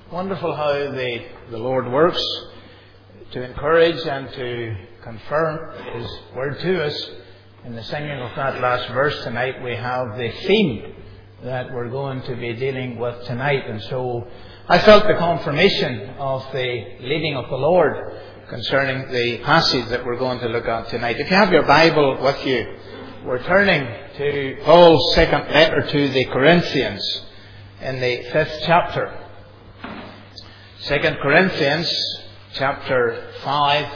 Wonderful how the Lord works to encourage and to confirm His word to us. In the singing of that last verse tonight, we have the theme that we're going to be dealing with tonight. And so I felt the confirmation of the leading of the Lord concerning the passage that we're going to look at tonight. If you have your Bible with you, we're turning to Paul's second letter to the Corinthians in the 5th chapter. 2 Corinthians chapter 5.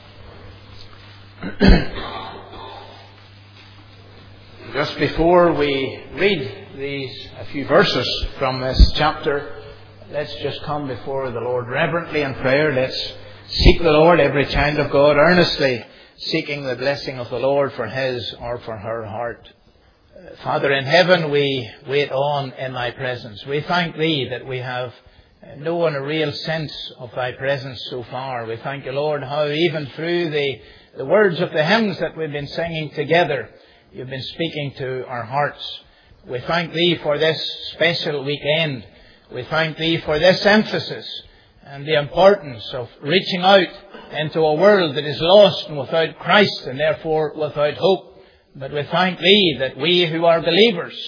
Just before we read a few verses from this chapter, let's just come before the Lord reverently in prayer. Let's seek the Lord, every child of God, earnestly seeking the blessing of the Lord for his or for her heart. Father in heaven, we wait on in Thy presence. We thank Thee that we have known a real sense of Thy presence so far. We thank You, Lord, how even through the words of the hymns that we've been singing together, You've been speaking to our hearts. We thank Thee for this special weekend. We thank Thee for this emphasis and the importance of reaching out into a world that is lost and without Christ and therefore without hope. But we thank Thee that we who are believers,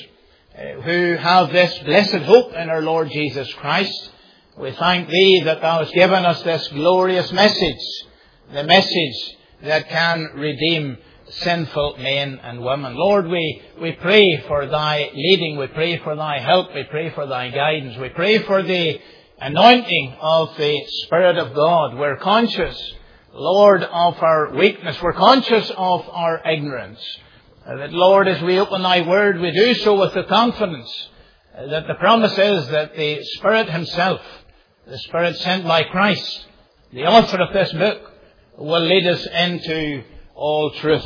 who have this blessed hope in our Lord Jesus Christ, we thank Thee that Thou hast given us this glorious message, the message that can redeem sinful men and women. Lord, we pray for Thy leading, we pray for Thy help, we pray for Thy guidance, we pray for the anointing of the Spirit of God. We're conscious, Lord, of our weakness, we're conscious of our ignorance. That, Lord, as we open Thy Word, we do so with the confidence that the promise is that the Spirit Himself, the Spirit sent by Christ, the author of this book, will lead us into all truth.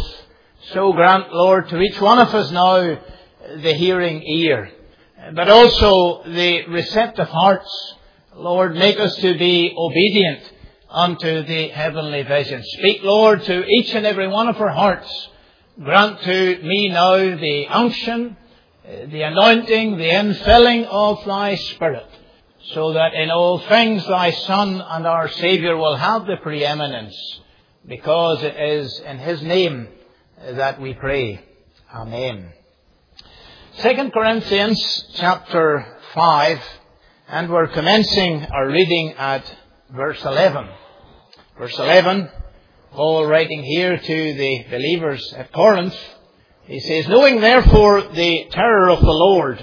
So grant, Lord, to each one of us now the hearing ear, but also the receptive hearts. Lord, make us to be obedient unto the heavenly vision. Speak, Lord, to each and every one of our hearts. Grant to me now the unction, the anointing, the infilling of Thy Spirit, so that in all things Thy Son and our Saviour will have the preeminence, because it is in His name that we pray. Amen. 2 Corinthians chapter 5, and we're commencing our reading at verse 11. Verse 11, Paul writing here to the believers at Corinth, he says, "Knowing therefore the terror of the Lord,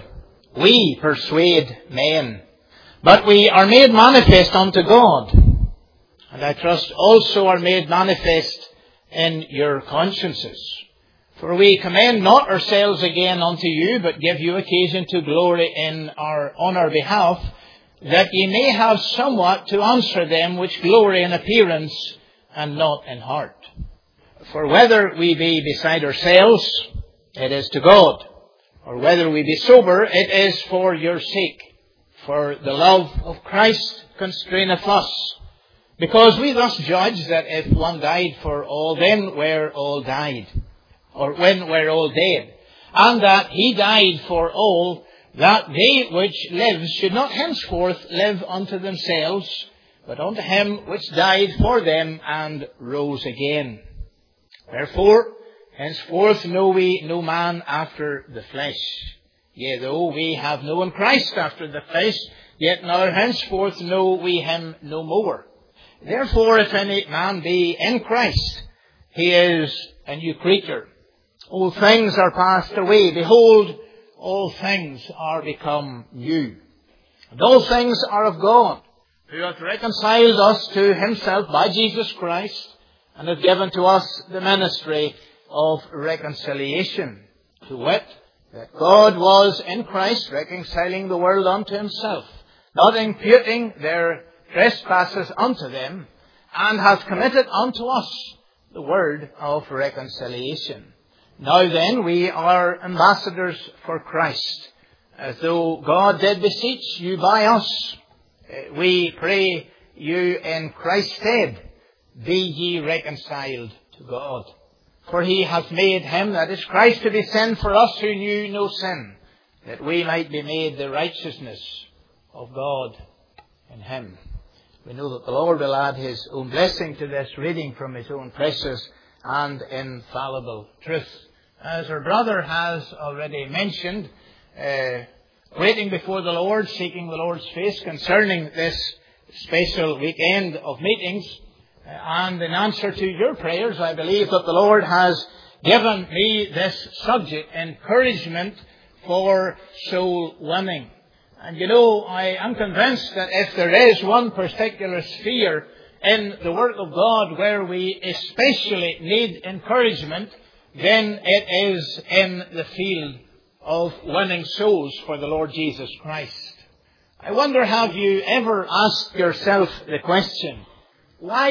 we persuade men, but we are made manifest unto God, and I trust also are made manifest in your consciences. For we commend not ourselves again unto you, but give you occasion to glory on our behalf, that ye may have somewhat to answer them which glory in appearance and not in heart. For whether we be beside ourselves, it is to God, or whether we be sober, it is for your sake. For the love of Christ constraineth us, because we thus judge that if one died for all, then we're all died, or when we're all dead, and that He died for all, that they which live should not henceforth live unto themselves, but unto Him which died for them and rose again. Wherefore, henceforth know we no man after the flesh. Yea, though we have known Christ after the flesh, yet now henceforth know we Him no more. Therefore, if any man be in Christ, he is a new creature. All things are passed away. Behold, all things are become new. And all things are of God, who hath reconciled us to Himself by Jesus Christ, and hath given to us the ministry of reconciliation. To wit, that God was in Christ reconciling the world unto Himself, not imputing their trespasses unto them, and hath committed unto us the word of reconciliation. Now then, we are ambassadors for Christ, as though God did beseech you by us. We pray you in Christ's stead, be ye reconciled to God. For He hath made Him, that is Christ, to be sin for us who knew no sin, that we might be made the righteousness of God in Him. We know that the Lord will add His own blessing to this reading from His own precious and infallible truth. As our brother has already mentioned, waiting before the Lord, seeking the Lord's face concerning this special weekend of meetings, and in answer to your prayers, I believe that the Lord has given me this subject, encouragement for soul winning. And you know, I am convinced that if there is one particular sphere in the work of God where we especially need encouragement, then it is in the field of winning souls for the Lord Jesus Christ. I wonder, have you ever asked yourself the question, why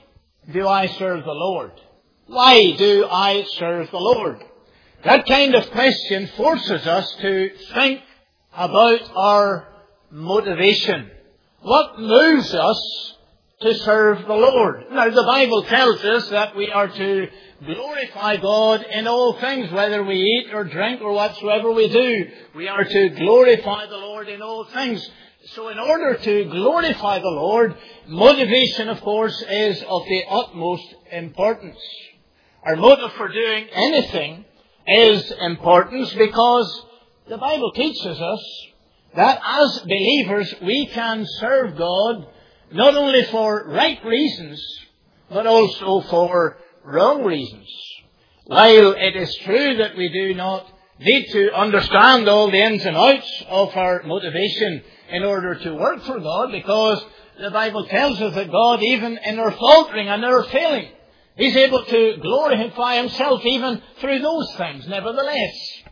do I serve the Lord? Why do I serve the Lord? That kind of question forces us to think about our motivation. What moves us to serve the Lord? Now, the Bible tells us that we are to glorify God in all things, whether we eat or drink or whatsoever we do. We are to glorify the Lord in all things. So in order to glorify the Lord, motivation, of course, is of the utmost importance. Our motive for doing anything is important because the Bible teaches us that as believers we can serve God not only for right reasons, but also for wrong reasons. While it is true that we do not need to understand all the ins and outs of our motivation in order to work for God, because the Bible tells us that God, even in our faltering and our failing, He's able to glorify Himself even through those things. Nevertheless,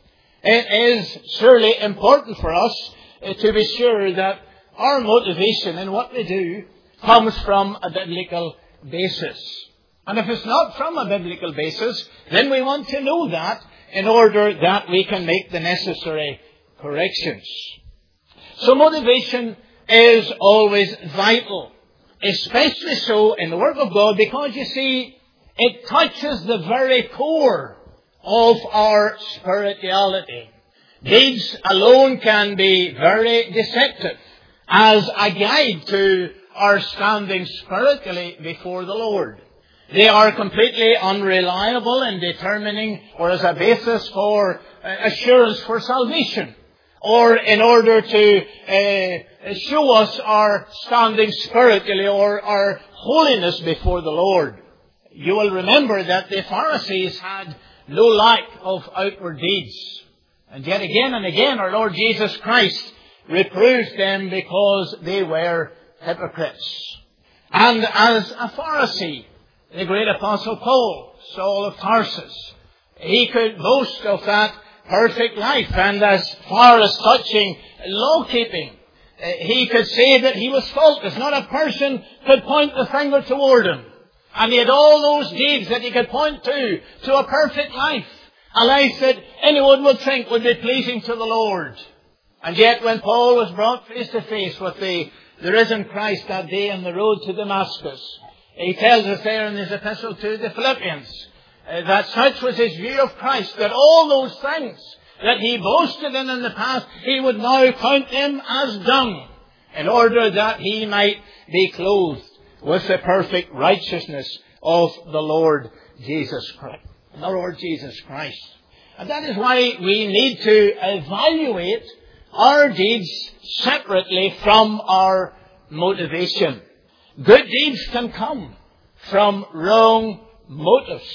it is surely important for us to be sure that our motivation in what we do comes from a biblical basis. And if it's not from a biblical basis, then we want to know that in order that we can make the necessary corrections. So motivation is always vital, especially so in the work of God, because you see, it touches the very core of our spirituality. Deeds alone can be very deceptive as a guide to our standing spiritually before the Lord. They are completely unreliable in determining or as a basis for assurance for salvation, or in order to show us our standing spiritually or our holiness before the Lord. You will remember that the Pharisees had no lack of outward deeds. And yet again and again our Lord Jesus Christ reproved them because they were hypocrites. And as a Pharisee, the great Apostle Paul, Saul of Tarsus, he could boast of that perfect life. And as far as touching law-keeping, he could say that he was faultless. Not a person could point the finger toward him. And he had all those deeds that he could point to a perfect life. A life that anyone would think would be pleasing to the Lord. And yet when Paul was brought face to face with the risen Christ that day on the road to Damascus, he tells us there in his epistle to the Philippians that such was his view of Christ, that all those things that he boasted in the past, he would now count them as dung, in order that he might be clothed with the perfect righteousness of the Lord Jesus Christ. The Lord Jesus Christ. And that is why we need to evaluate our deeds separately from our motivation. Good deeds can come from wrong motives.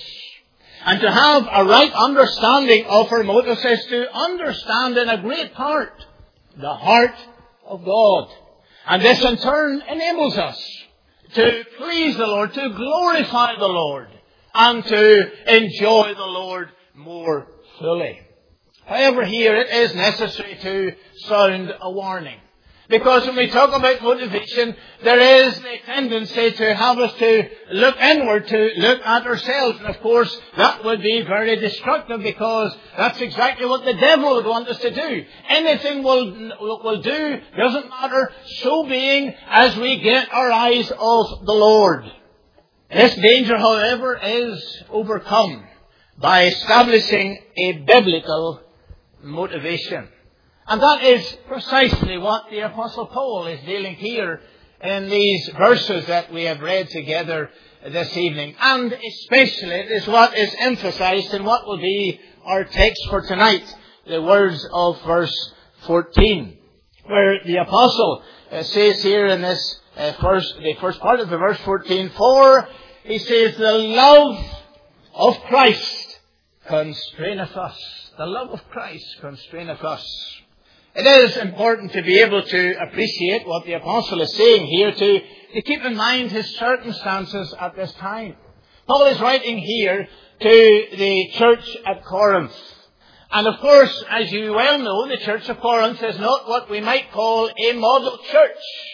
And to have a right understanding of our motives is to understand in a great part the heart of God. And this in turn enables us to please the Lord, to glorify the Lord, and to enjoy the Lord more fully. However, here it is necessary to sound a warning. Because when we talk about motivation, there is a tendency to have us to look inward, to look at ourselves. And of course, that would be very destructive, because that's exactly what the devil would want us to do. Anything we'll do, doesn't matter, so being as we get our eyes off the Lord. This danger, however, is overcome by establishing a biblical motivation. And that is precisely what the Apostle Paul is dealing here in these verses that we have read together this evening. And especially it is what is emphasized in what will be our text for tonight, the words of verse 14, where the apostle says here in this the first part of the verse 14, for he says, the love of Christ constraineth us. The love of Christ constraineth us. It is important to be able to appreciate what the apostle is saying here, to keep in mind his circumstances at this time. Paul is writing here to the church at Corinth. And of course, as you well know, the church of Corinth is not what we might call a model church.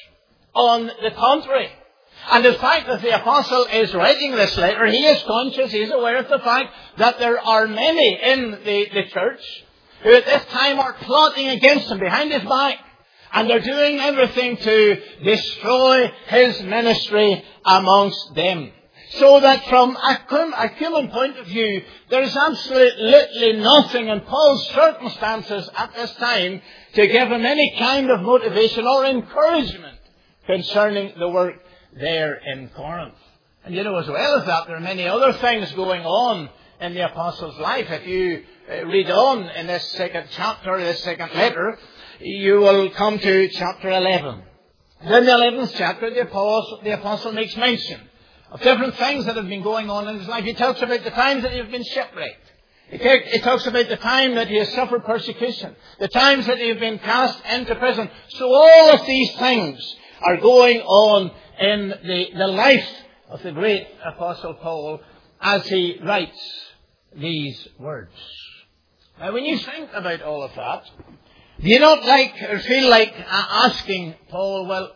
On the contrary. And the fact that the apostle is writing this letter, he is conscious, he is aware of the fact that there are many in the church who at this time are plotting against him behind his back. And they're doing everything to destroy his ministry amongst them. So that from a human point of view, there is absolutely nothing in Paul's circumstances at this time to give him any kind of motivation or encouragement concerning the work there in Corinth. And you know as well as that, there are many other things going on in the apostle's life. If you read on in this second chapter, this second letter, you will come to chapter 11. And in the 11th chapter, the apostle makes mention of different things that have been going on in his life. He talks about the times that he has been shipwrecked. He talks about the time that he has suffered persecution, the times that he has been cast into prison. So all of these things are going on in the life of the great apostle Paul as he writes these words. Now, when you think about all of that, do you not feel like asking Paul, well,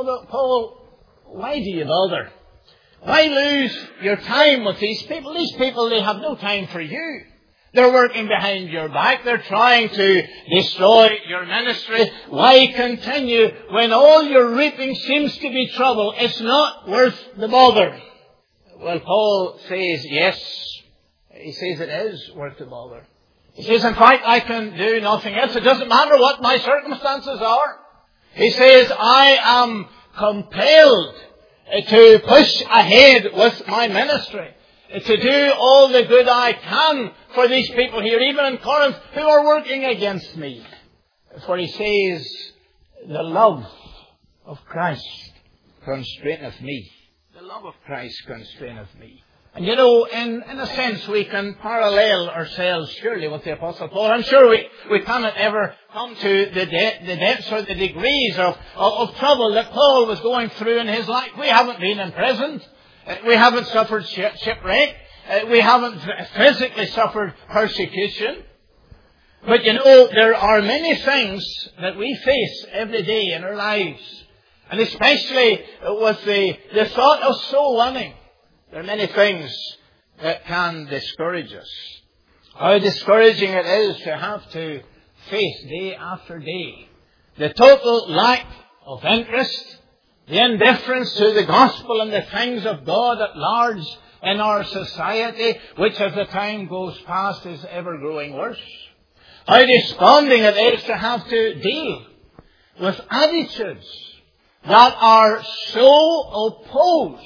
Paul, why do you bother? Why lose your time with these people? These people, they have no time for you. They're working behind your back. They're trying to destroy your ministry. Why continue when all you're reaping seems to be trouble? It's not worth the bother. Well, Paul says yes. He says it is worth the bother. He says, in fact, I can do nothing else. It doesn't matter what my circumstances are. He says, I am compelled to push ahead with my ministry, to do all the good I can for these people here, even in Corinth, who are working against me. For he says, the love of Christ constraineth me. The love of Christ constraineth me. And you know, in a sense, we can parallel ourselves surely with the Apostle Paul. I'm sure we cannot ever come to the depths or the degrees of trouble that Paul was going through in his life. We haven't been imprisoned. We haven't suffered shipwreck. We haven't physically suffered persecution. But you know, there are many things that we face every day in our lives. And especially with the thought of soul winning. There are many things that can discourage us. How discouraging it is to have to face day after day the total lack of interest, the indifference to the gospel and the things of God at large in our society, which as the time goes past is ever growing worse. How desponding it is to have to deal with attitudes that are so opposed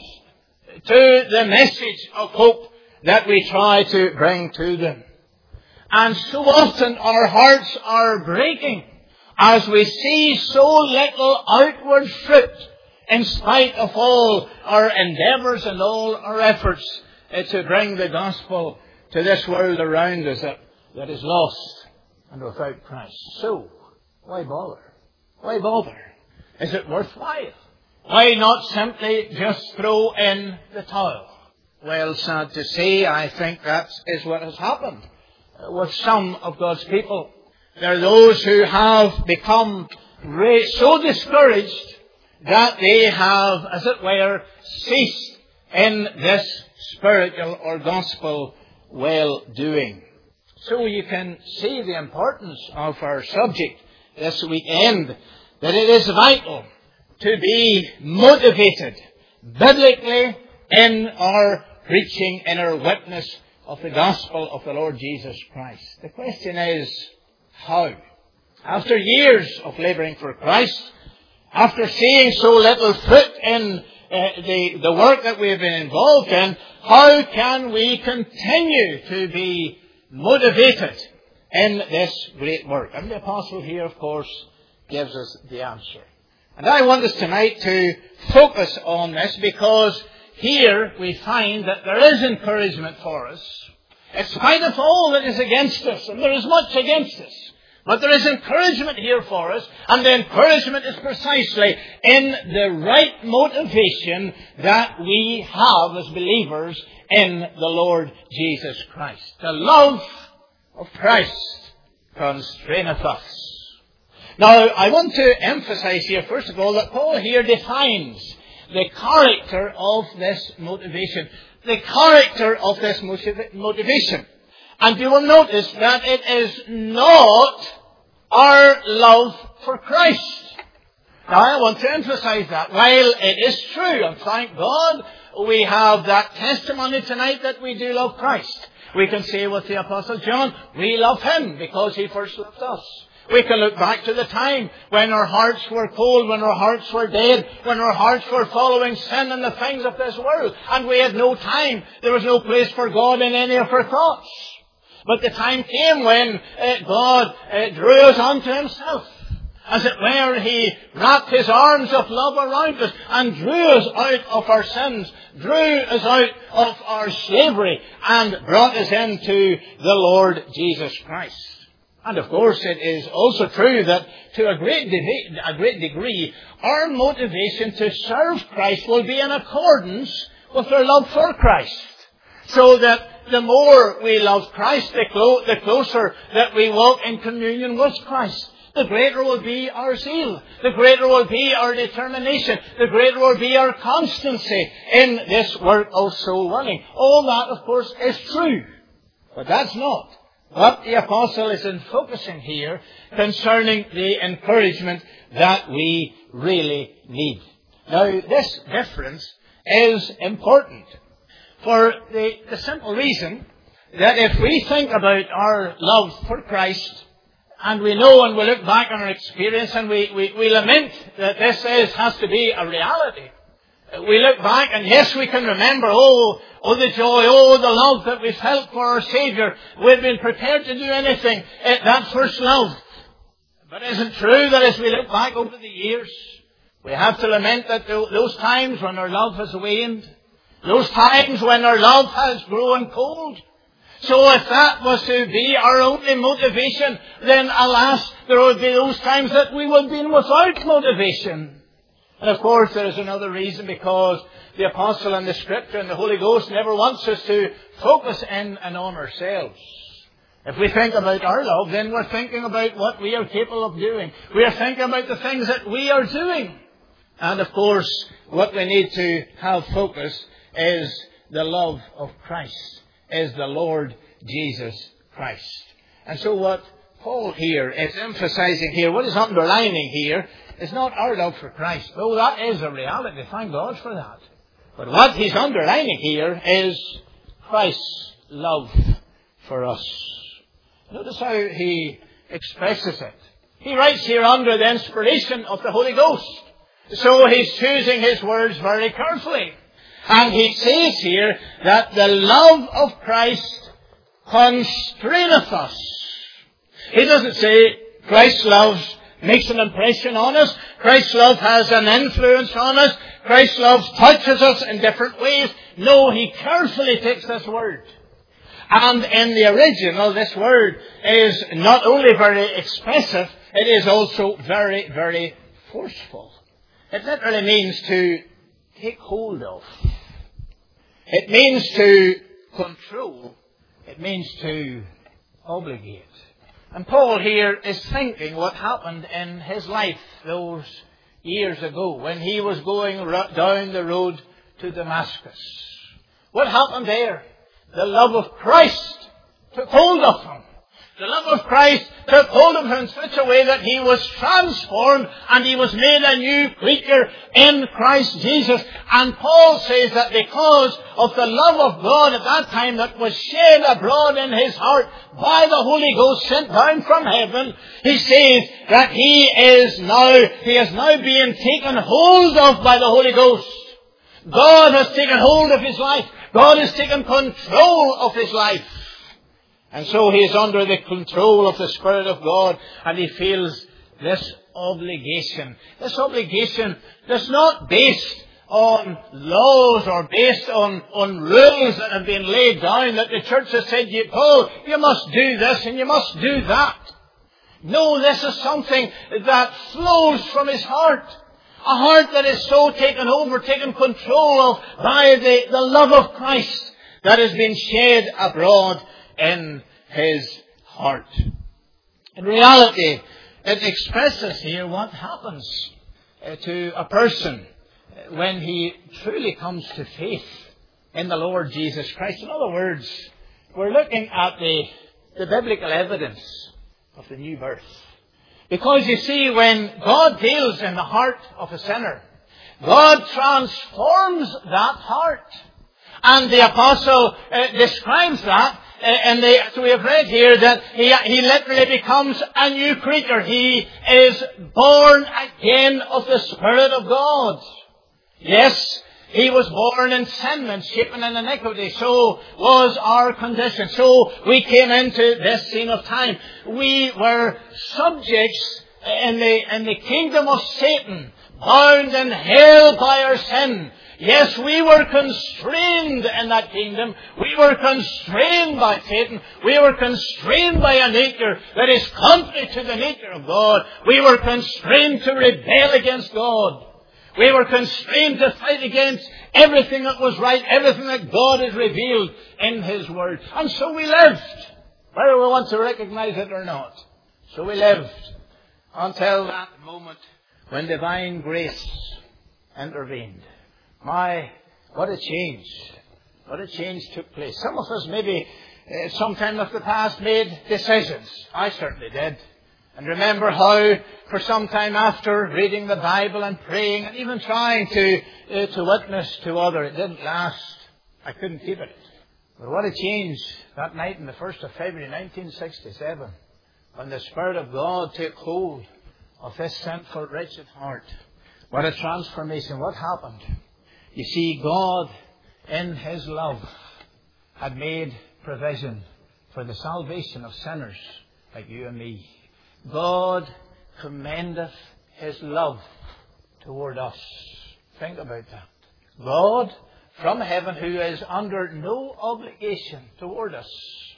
to the message of hope that we try to bring to them. And so often our hearts are breaking as we see so little outward fruit in spite of all our endeavours and all our efforts to bring the gospel to this world around us that is lost and without Christ. So, why bother? Why bother? Is it worthwhile? Why not simply just throw in the towel? Well, sad to say, I think that is what has happened with some of God's people. There are those who have become so discouraged that they have, as it were, ceased in this spiritual or gospel well-doing. So you can see the importance of our subject this weekend, that it is vital to be motivated biblically in our preaching, in our witness of the gospel of the Lord Jesus Christ. The question is, how? After years of labouring for Christ, after seeing so little fruit in the work that we have been involved in, how can we continue to be motivated in this great work? And the apostle here, of course, gives us the answer. And I want us tonight to focus on this, because here we find that there is encouragement for us, in spite of all that is against us, and there is much against us. But there is encouragement here for us, and the encouragement is precisely in the right motivation that we have as believers in the Lord Jesus Christ. The love of Christ constraineth us. Now, I want to emphasize here, first of all, that Paul here defines the character of this motivation. The character of this motivation. And you will notice that it is not our love for Christ. Now, I want to emphasize that. While it is true, and thank God, we have that testimony tonight that we do love Christ. We can say with the Apostle John, we love Him because He first loved us. We can look back to the time when our hearts were cold, when our hearts were dead, when our hearts were following sin and the things of this world, and we had no time. There was no place for God in any of our thoughts. But the time came when God drew us unto Himself. As it were, He wrapped His arms of love around us and drew us out of our sins, drew us out of our slavery, and brought us into the Lord Jesus Christ. And of course, it is also true that to a great degree, our motivation to serve Christ will be in accordance with our love for Christ. So that the more we love Christ, the closer that we walk in communion with Christ, the greater will be our zeal. The greater will be our determination. The greater will be our constancy in this work of soul winning. All that, of course, is true. But that's not what the apostle is focusing here concerning the encouragement that we really need. Now, this difference is important for the simple reason that if we think about our love for Christ, and we know and we look back on our experience and we lament that this has to be a reality. We look back and yes, we can remember, oh the joy, oh the love that we felt for our Saviour. We've been prepared to do anything at that first love. But isn't it true that as we look back over the years, we have to lament that those times when our love has waned, those times when our love has grown cold. So if that was to be our only motivation, then alas, there would be those times that we would be without motivation. And of course there is another reason, because the Apostle and the Scripture and the Holy Ghost never wants us to focus in and on ourselves. If we think about our love, then we're thinking about what we are capable of doing. We are thinking about the things that we are doing. And of course, what we need to have focus is the love of Christ, is the Lord Jesus Christ. And so what Paul here is emphasizing here, what is underlining here, is not our love for Christ. Though that is a reality, thank God for that. But what he's underlining here is Christ's love for us. Notice how he expresses it. He writes here under the inspiration of the Holy Ghost. So he's choosing his words very carefully. And he says here that the love of Christ constraineth us. He doesn't say Christ's love makes an impression on us. Christ's love has an influence on us. Christ's love touches us in different ways. No, he carefully takes this word. And in the original, this word is not only very expressive, it is also very, very forceful. It literally means to take hold of. It means to control. It means to obligate. And Paul here is thinking what happened in his life those years ago when he was going down the road to Damascus. What happened there? The love of Christ took hold of him. The love of Christ took hold of him in such a way that he was transformed and he was made a new creature in Christ Jesus. And Paul says that because of the love of God at that time that was shed abroad in his heart by the Holy Ghost sent down from heaven, he says that he is now being taken hold of by the Holy Ghost. God has taken hold of his life. God has taken control of his life. And so he is under the control of the Spirit of God, and he feels this obligation. This obligation that's not based on laws or based on rules that have been laid down, that the church has said, Paul, you must do this and you must do that. No, this is something that flows from his heart. A heart that is so taken control of by the love of Christ that has been shed abroad in his heart. In reality, it expresses here what happens to a person when he truly comes to faith in the Lord Jesus Christ. In other words, we're looking at the biblical evidence of the new birth. Because you see, when God deals in the heart of a sinner, God transforms that heart. And the apostle describes that, so we have read here that he literally becomes a new creature. He is born again of the Spirit of God. Yes, he was born in sin and shapen in iniquity. So was our condition. So we came into this scene of time. We were subjects in the kingdom of Satan, bound and held by our sin. Yes, we were constrained in that kingdom. We were constrained by Satan. We were constrained by a nature that is contrary to the nature of God. We were constrained to rebel against God. We were constrained to fight against everything that was right, everything that God has revealed in His Word. And so we lived, whether we want to recognize it or not. So we lived until that moment when divine grace intervened. What a change. What a change took place. Some of us maybe sometime of the past made decisions. I certainly did. And remember how for some time after reading the Bible and praying and even trying to witness to others, it didn't last. I couldn't keep it. But what a change that night on the 1st of February 1967 when the Spirit of God took hold of this sinful, wretched heart. What a transformation. What happened? You see, God in His love had made provision for the salvation of sinners like you and me. God commendeth His love toward us. Think about that. God from heaven, who is under no obligation toward us,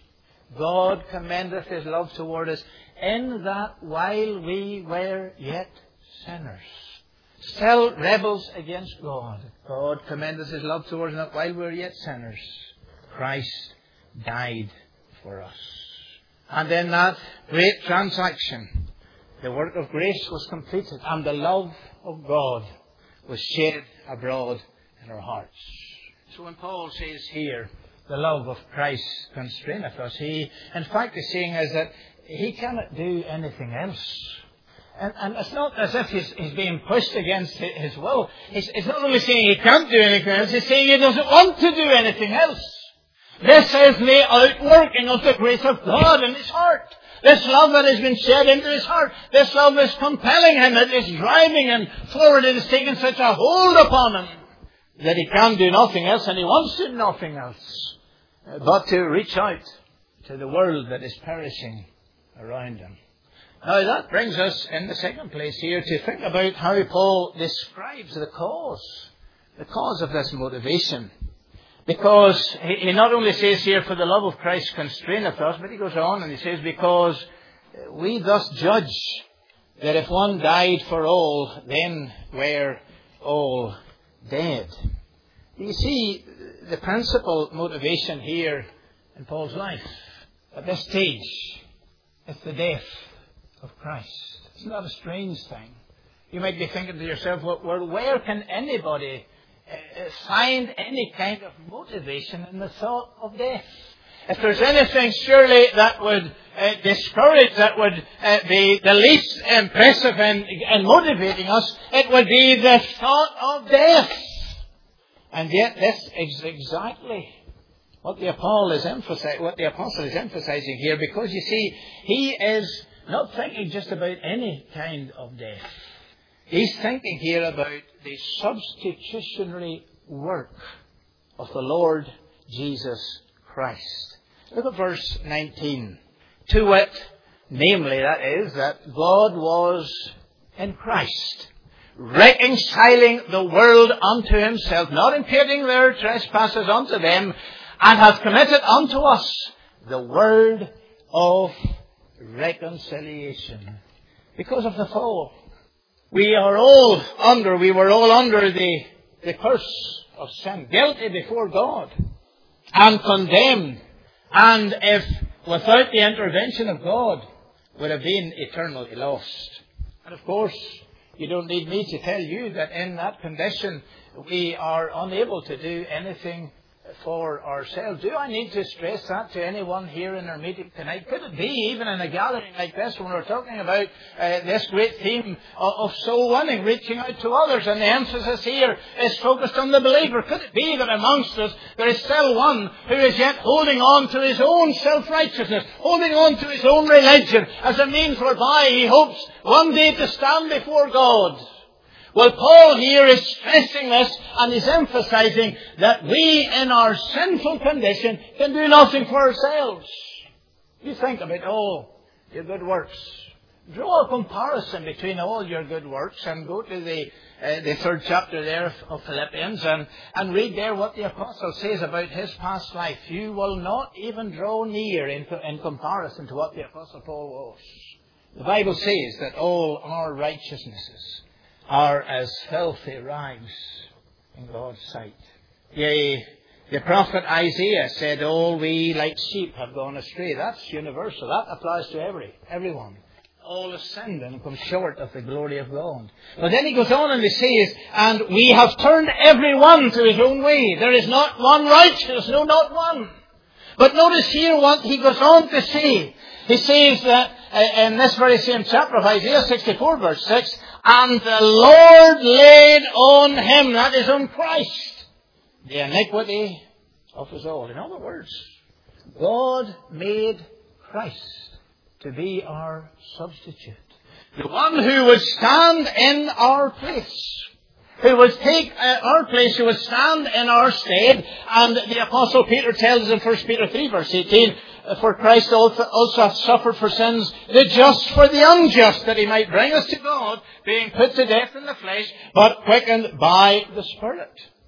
God commendeth His love toward us in that while we were yet sinners, still rebels against God, God commendeth His love toward us that while we were yet sinners, Christ died for us. And in that great transaction, the work of grace was completed and the love of God was shed abroad in our hearts. So when Paul says here, the love of Christ constraineth us, he in fact is saying is that he cannot do anything else. And it's not as if he's being pushed against his will. He's not only saying he can't do anything else, he's saying he doesn't want to do anything else. This is the outworking of the grace of God in his heart. This love that has been shed into his heart. This love is compelling him. It is driving him forward. It is taking such a hold upon him that he can do nothing else, and he wants to do nothing else but to reach out to the world that is perishing around him. Now that brings us in the second place here to think about how Paul describes the cause of this motivation. Because he not only says here, for the love of Christ constraineth us, but he goes on and he says, because we thus judge that if one died for all, then we're all dead. You see, the principal motivation here in Paul's life at this stage is the death of Christ. It's not a strange thing. You might be thinking to yourself, well, where can anybody find any kind of motivation in the thought of death? if there's anything surely that would discourage, that would be the least impressive in motivating us, it would be the thought of death. And yet this is exactly what the apostle is emphasizing here, because you see, he is not thinking just about any kind of death. He's thinking here about the substitutionary work of the Lord Jesus Christ. Look at verse 19. To wit, namely, that is, that God was in Christ, reconciling the world unto himself, not imputing their trespasses unto them, and hath committed unto us the word of reconciliation. Because of the fall, we were all under the curse of sin, guilty before God, and condemned, and if without the intervention of God, would have been eternally lost. And of course, you don't need me to tell you that in that condition we are unable to do anything for ourselves. Do I need to stress that to anyone here in our meeting tonight? Could it be, even in a gathering like this, when we're talking about this great theme of soul winning, reaching out to others, and the emphasis here is focused on the believer, could it be that amongst us there is still one who is yet holding on to his own self-righteousness, holding on to his own religion as a means whereby he hopes one day to stand before God? Well, Paul here is stressing this, and he's emphasizing that we in our sinful condition can do nothing for ourselves. You think about all your good works. Draw a comparison between all your good works and go to the 3rd chapter there of Philippians and read there what the apostle says about his past life. You will not even draw near in comparison to what the apostle Paul was. The Bible says that all our righteousnesses are as filthy rags in God's sight. Yea, the prophet Isaiah said, all we like sheep have gone astray. That's universal. That applies to everyone. All have sinned and come short of the glory of God. But then he goes on and he says, and we have turned every one to his own way. There is not one righteous, no, not one. But notice here what he goes on to say. He says that in this very same chapter of Isaiah 64 verse 6, and the Lord laid on him, that is on Christ, the iniquity of us all. In other words, God made Christ to be our substitute. The one who would stand in our place, who would take our place, who would stand in our stead. And the Apostle Peter tells us in 1 Peter 3 verse 18, for Christ also hath suffered for sins, the just for the unjust, that he might bring us to God, being put to death in the flesh, but quickened by the Spirit.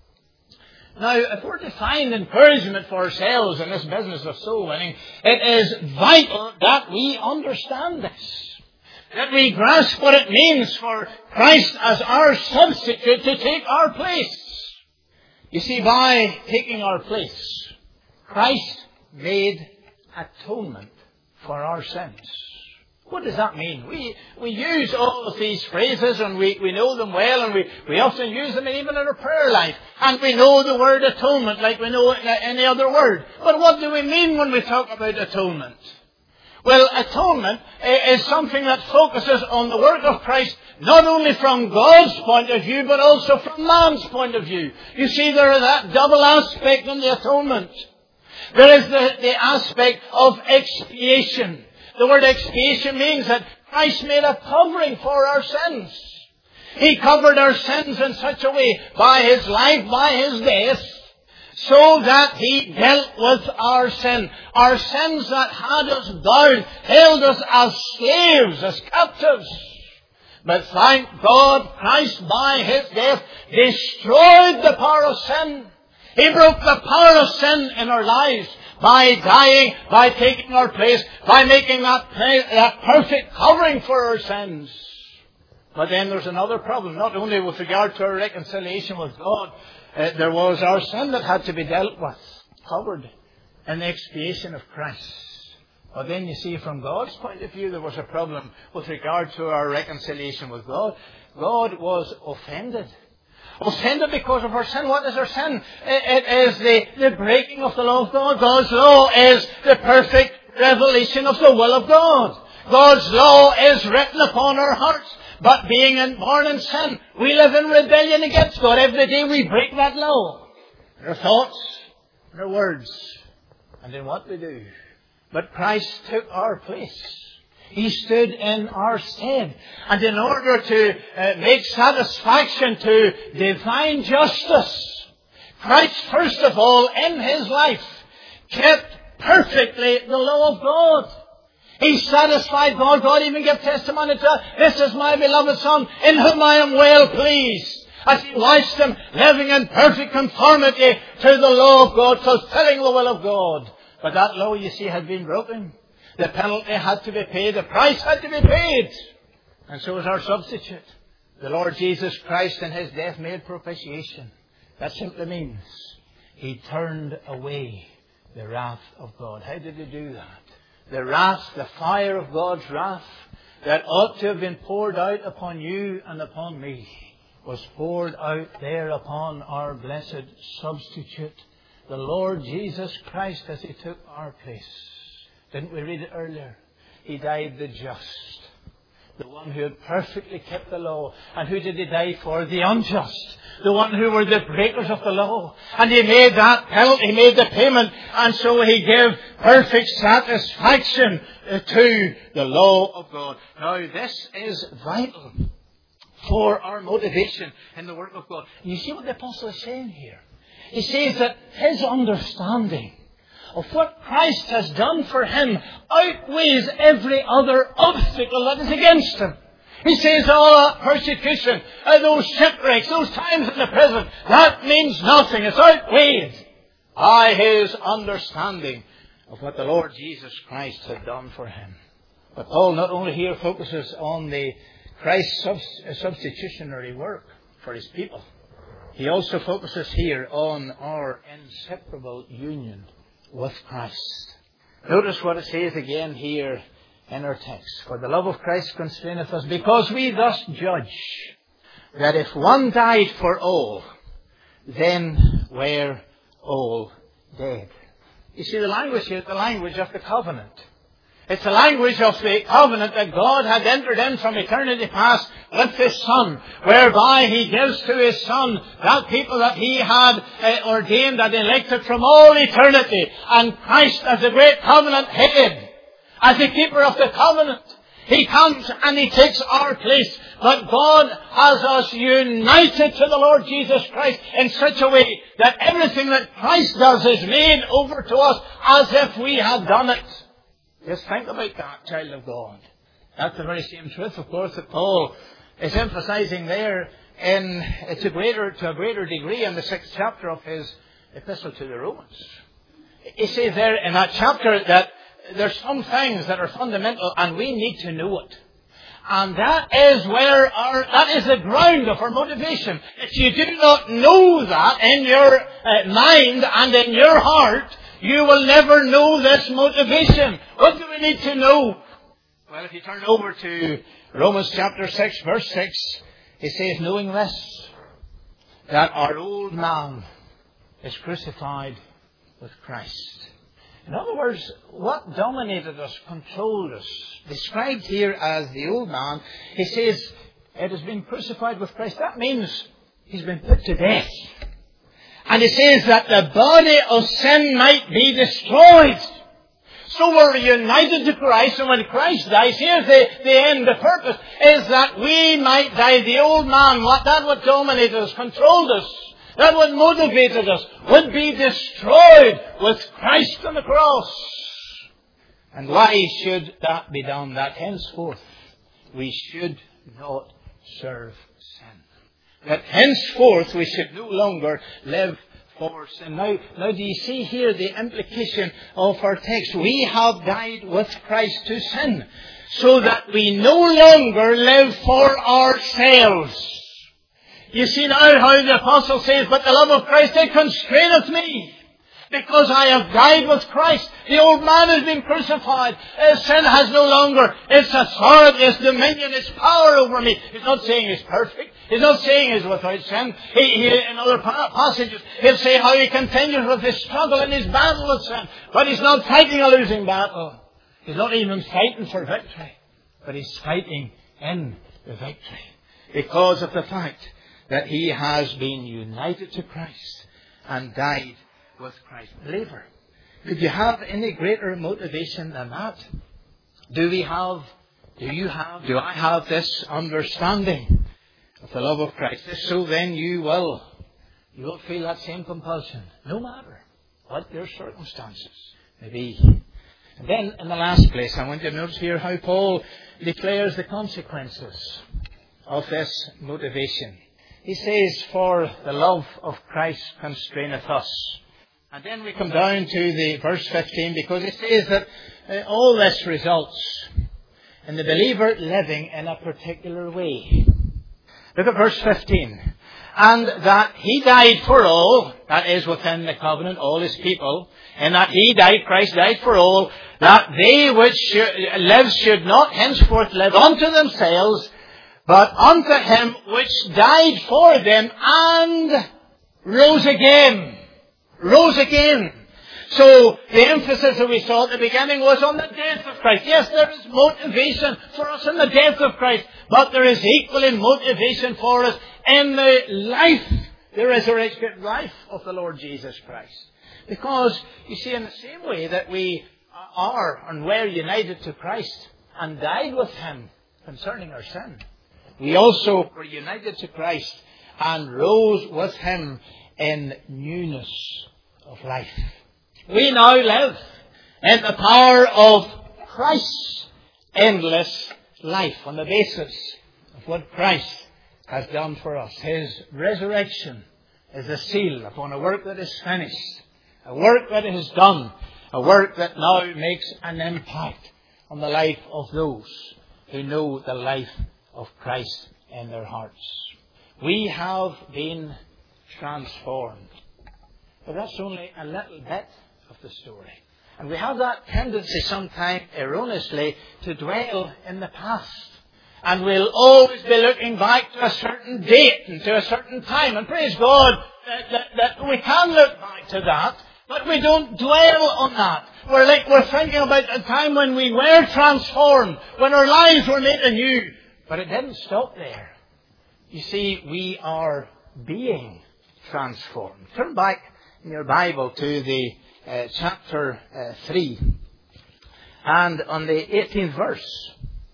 Now, if we're to find encouragement for ourselves in this business of soul winning, it is vital that we understand this. That we grasp what it means for Christ as our substitute to take our place. You see, by taking our place, Christ made atonement for our sins. What does that mean? We use all of these phrases and we know them well, and we often use them even in our prayer life. And we know the word atonement like we know any other word. But what do we mean when we talk about atonement? Well, atonement is something that focuses on the work of Christ, not only from God's point of view, but also from man's point of view. You see, there is that double aspect in the atonement. There is the aspect of expiation. The word expiation means that Christ made a covering for our sins. He covered our sins in such a way, by his life, by his death, so that he dealt with our sin. Our sins that had us bound, held us as slaves, as captives. But thank God, Christ by his death destroyed the power of sin. He broke the power of sin in our lives by dying, by taking our place, by making that perfect covering for our sins. But then there's another problem, not only with regard to our reconciliation with God. There was our sin that had to be dealt with, covered in the expiation of Christ. But then you see, from God's point of view, there was a problem with regard to our reconciliation with God. God was offended. Offended because of our sin. What is our sin? It is the breaking of the law of God. God's law is the perfect revelation of the will of God. God's law is written upon our hearts. But being born in sin, we live in rebellion against God. Every day we break that law. In our thoughts, in our words, and in what we do. But Christ took our place. He stood in our stead. And in order to make satisfaction to divine justice, Christ, first of all, in His life, kept perfectly the law of God. He satisfied God. God even gave testimony to that. This is my beloved Son, in whom I am well pleased. As He watched Him living in perfect conformity to the law of God, fulfilling the will of God. But that law, you see, had been broken. The penalty had to be paid. The price had to be paid. And so was our substitute. The Lord Jesus Christ in His death made propitiation. That simply means He turned away the wrath of God. How did He do that? The wrath, the fire of God's wrath that ought to have been poured out upon you and upon me was poured out there upon our blessed substitute, the Lord Jesus Christ, as He took our place. Didn't we read it earlier? He died the just, the one who had perfectly kept the law. And who did He die for? The unjust, the one who were the breakers of the law. And He made that penalty, He made the payment, and so He gave perfect satisfaction to the law of God. Now this is vital for our motivation in the work of God. And you see what the apostle is saying here? He says that his understanding of what Christ has done for him outweighs every other obstacle that is against him. He says all that persecution, those shipwrecks, those times in the prison, that means nothing. It's outweighed by his understanding of what the Lord Jesus Christ had done for him. But Paul not only here focuses on the Christ's substitutionary work for his people, he also focuses here on our inseparable union with Christ. Notice what it says again here in our text. For the love of Christ constraineth us, because we thus judge that if one died for all, then were all dead. You see, the language here is the language of the covenant. It's the language of the covenant that God had entered in from eternity past with His Son, whereby He gives to His Son that people that He had ordained and elected from all eternity. And Christ, as the great covenant head, as the keeper of the covenant, He comes and He takes our place. But God has us united to the Lord Jesus Christ in such a way that everything that Christ does is made over to us as if we had done it. Just think about that, child of God. That's the very same truth, of course, that Paul is emphasizing there to a greater degree in the 6th chapter of his epistle to the Romans. He says there in that chapter that there's some things that are fundamental and we need to know it. And that is that is the ground of our motivation. If you do not know that in your mind and in your heart, you will never know this motivation. What do we need to know? Well, if you turn over to Romans chapter 6, verse 6, it says, knowing this, that our old man is crucified with Christ. In other words, what dominated us, controlled us, described here as the old man, he says, it has been crucified with Christ. That means he's been put to death. And he says that the body of sin might be destroyed. So we're united to Christ, and when Christ dies, here's the end, the purpose, is that we might die. The old man, that what dominated us, controlled us, that what motivated us, would be destroyed with Christ on the cross. And why should that be done? That henceforth we should not serve sin. That henceforth we should no longer live for sin. Now do you see here the implication of our text? We have died with Christ to sin, so that we no longer live for ourselves. You see now how the apostle says, but the love of Christ, it constraineth me. Because I have died with Christ. The old man has been crucified. Sin has no longer its authority, its dominion, its power over me. He's not saying he's perfect. He's not saying he's without sin. In other passages, he'll say how he continues with his struggle and his battle with sin. But he's not fighting a losing battle. He's not even fighting for victory. But he's fighting in the victory. Because of the fact that he has been united to Christ and died with Christ. Believer, could you have any greater motivation than that? Do I have this understanding of the love of Christ? If so, then you will feel that same compulsion, no matter what your circumstances may be. And then, in the last place, I want you to notice here how Paul declares the consequences of this motivation. He says, for the love of Christ constraineth us. And then we come down to the verse 15, because it says that all this results in the believer living in a particular way. Look at verse 15. And that he died for all, that is within the covenant, all his people, and that he died, Christ died for all, that they which live should not henceforth live unto themselves, but unto him which died for them and rose again. Rose again. So the emphasis that we saw at the beginning was on the death of Christ. Yes, there is motivation for us in the death of Christ, but there is equally motivation for us in the life, the resurrected life of the Lord Jesus Christ. Because, you see, in the same way that we are and were united to Christ and died with him concerning our sin, we also were united to Christ and rose with him in newness of life. We now live in the power of Christ's endless life on the basis of what Christ has done for us. His resurrection is a seal upon a work that is finished, a work that is done, a work that now makes an impact on the life of those who know the life of Christ in their hearts. We have been transformed. But that's only a little bit of the story. And we have that tendency sometimes erroneously to dwell in the past. And we'll always be looking back to a certain date and to a certain time. And praise God that we can look back to that, but we don't dwell on that. We're thinking about a time when we were transformed, when our lives were made anew. But it didn't stop there. You see, we are being transformed. Turn back in your Bible to the chapter 3 and on the 18th verse.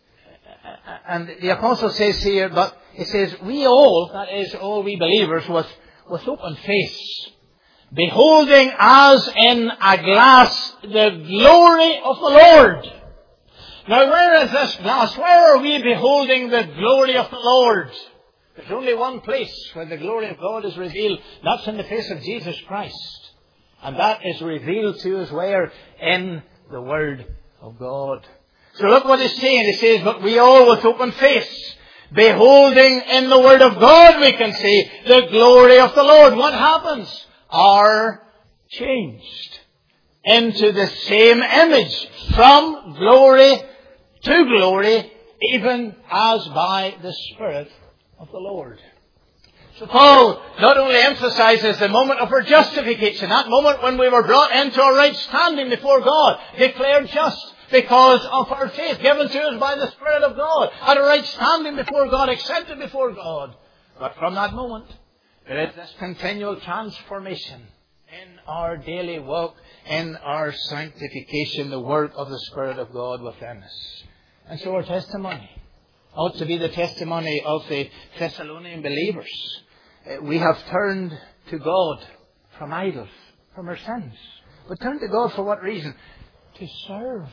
And the apostle says here, but it says, we all, that is all we believers, with open face, beholding as in a glass the glory of the Lord. Now where is this glass? Where are we beholding the glory of the Lord? There's only one place where the glory of God is revealed. That's in the face of Jesus Christ. And that is revealed to us where? In the Word of God. So look what it's saying. It says, but we all with open face, beholding in the Word of God, we can see the glory of the Lord. What happens? Are changed into the same image, from glory to glory, even as by the Spirit of the Lord. So Paul not only emphasizes the moment of our justification, that moment when we were brought into a right standing before God, declared just because of our faith given to us by the Spirit of God, at a right standing before God, accepted before God. But from that moment, there is this continual transformation in our daily walk, in our sanctification, the work of the Spirit of God within us. And so our testimony ought to be the testimony of the Thessalonian believers. We have turned to God from idols, from our sins. But turn to God for what reason? To serve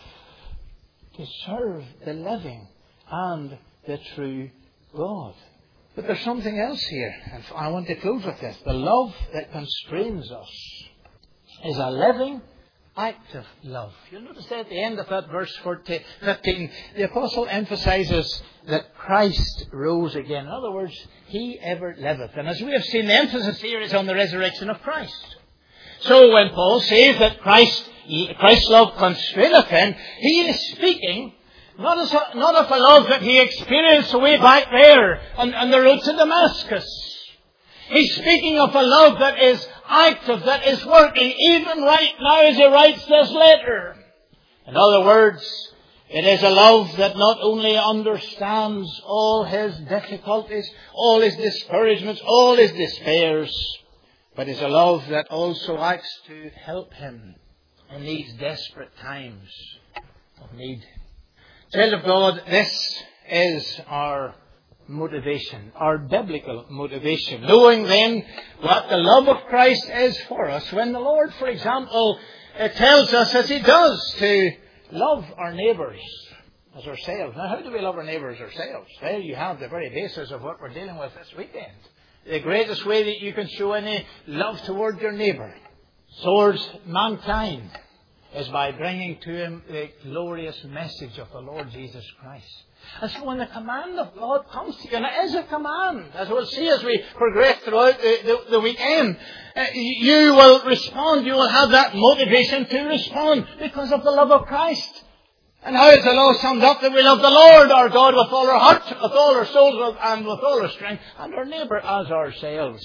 the living and the true God. But there's something else here, and I want to close with this. The love that constrains us is a living, active love. You'll notice that at the end of that verse 15, the apostle emphasizes that Christ rose again. In other words, He ever liveth. And as we have seen, the emphasis here is on the resurrection of Christ. So when Paul says that Christ's love constraineth him, he is speaking not of a love that he experienced way back there on the road to Damascus. He's speaking of a love that is active, that is working even right now as he writes this letter. In other words, it is a love that not only understands all his difficulties, all his discouragements, all his despairs, but is a love that also acts to help him in these desperate times of need. Child of God, this is our motivation, our biblical motivation. Knowing then what the love of Christ is for us. When the Lord, for example, tells us, as He does, to love our neighbours as ourselves. Now, how do we love our neighbours ourselves? Well, you have the very basis of what we're dealing with this weekend. The greatest way that you can show any love toward your neighbour, towards mankind, is by bringing to him the glorious message of the Lord Jesus Christ. And so when the command of God comes to you, and it is a command, as we'll see as we progress throughout the weekend, you will respond. You will have that motivation to respond because of the love of Christ. And how is the law summed up? That we love the Lord our God with all our heart, with all our soul, and with all our strength, and our neighbour as ourselves.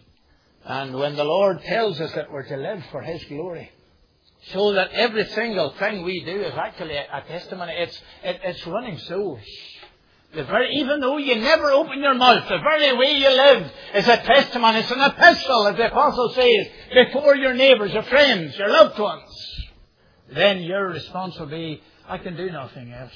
And when the Lord tells us that we're to live for His glory, so that every single thing we do is actually a testimony. It's running souls. Even though you never open your mouth, the very way you live is a testimony. It's an epistle, as the Apostle says, before your neighbours, your friends, your loved ones. Then your response will be, I can do nothing else.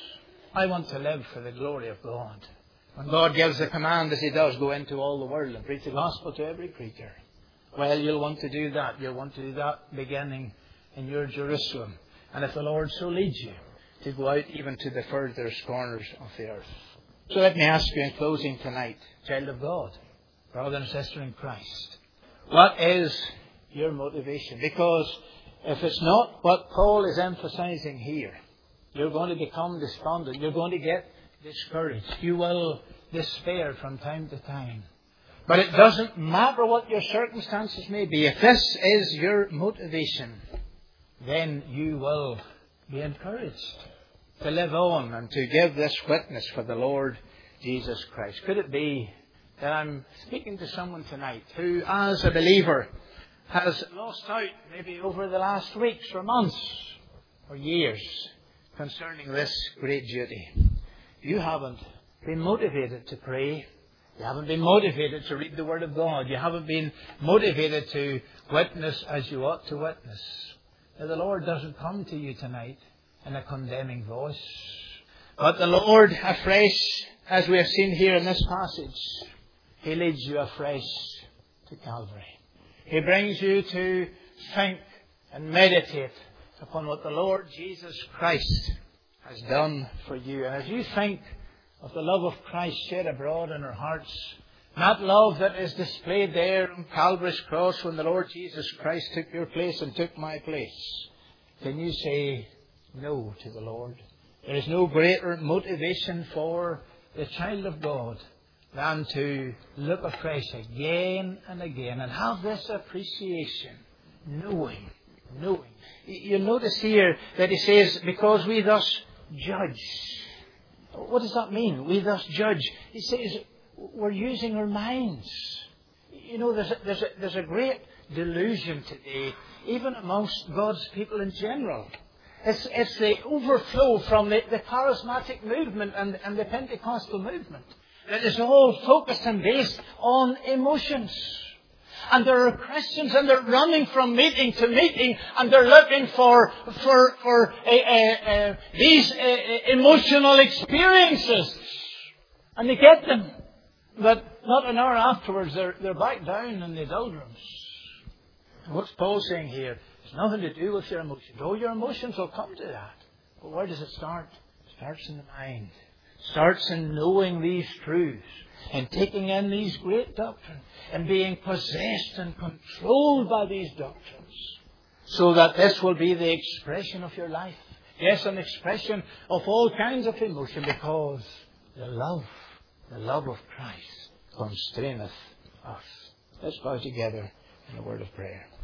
I want to live for the glory of God. When God gives the command, as He does, go into all the world and preach the gospel to every creature. Well, you'll want to do that. You'll want to do that beginning in your Jerusalem. And if the Lord so leads you, to go out even to the furthest corners of the earth. So let me ask you in closing tonight, child of God, brother and sister in Christ, what is your motivation? Because if it's not what Paul is emphasizing here, you're going to become despondent. You're going to get discouraged. You will despair from time to time. But it doesn't matter what your circumstances may be. If this is your motivation, then you will be encouraged to live on and to give this witness for the Lord Jesus Christ. Could it be that I'm speaking to someone tonight who, as a believer, has lost out maybe over the last weeks or months or years concerning this great duty? You haven't been motivated to pray. You haven't been motivated to read the Word of God. You haven't been motivated to witness as you ought to witness. Now, the Lord doesn't come to you tonight in a condemning voice. But the Lord, afresh, as we have seen here in this passage, He leads you afresh to Calvary. He brings you to think and meditate upon what the Lord Jesus Christ has done for you. And as you think of the love of Christ shed abroad in our hearts, that love that is displayed there on Calvary's cross when the Lord Jesus Christ took your place and took my place, can you say no to the Lord? There is no greater motivation for the child of God than to look afresh again and again and have this appreciation, knowing. You'll notice here that he says, because we thus judge. What does that mean? We thus judge. He says, we're using our minds. You know, there's a great delusion today, even amongst God's people in general. It's the overflow from the charismatic movement and the Pentecostal movement. That is all focused and based on emotions. And there are Christians and they're running from meeting to meeting and they're looking for these emotional experiences. And they get them. But not an hour afterwards, they're back down in the doldrums. And what's Paul saying here? It's nothing to do with your emotions. Oh, your emotions will come to that. But where does it start? It starts in the mind. It starts in knowing these truths and taking in these great doctrines and being possessed and controlled by these doctrines, so that this will be the expression of your life. Yes, an expression of all kinds of emotion, because the love of Christ constraineth us. Let's bow together in a word of prayer.